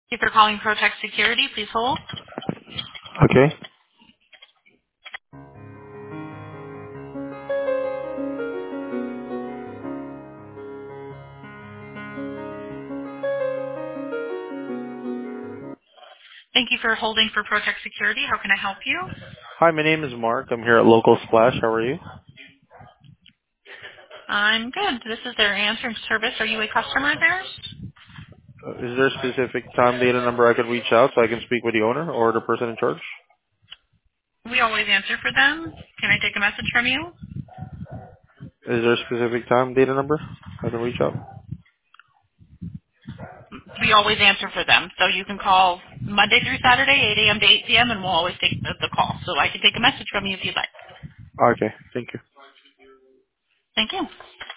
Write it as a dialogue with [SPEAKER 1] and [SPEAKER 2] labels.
[SPEAKER 1] Thank you for calling Protect Security. Please hold.
[SPEAKER 2] Okay.
[SPEAKER 1] Thank you for holding for Protect Security. How can I help you?
[SPEAKER 2] Hi, my name is Mark. I'm here at Local Splash. How are you?
[SPEAKER 1] I'm good. This is their answering service. Are you a customer of theirs?
[SPEAKER 2] Is there a specific time, date, and number I can reach out so I can speak with the owner or the person in charge?
[SPEAKER 1] We always answer for them. Can I take a message from you?
[SPEAKER 2] Is there a specific time, date, and number I can reach out?
[SPEAKER 1] We always answer for them. So you can call Monday through Saturday, 8 a.m. to 8 p.m., and we'll always take the call. So I can take a message from you if you'd like.
[SPEAKER 2] Okay. Thank you.
[SPEAKER 1] Thank you.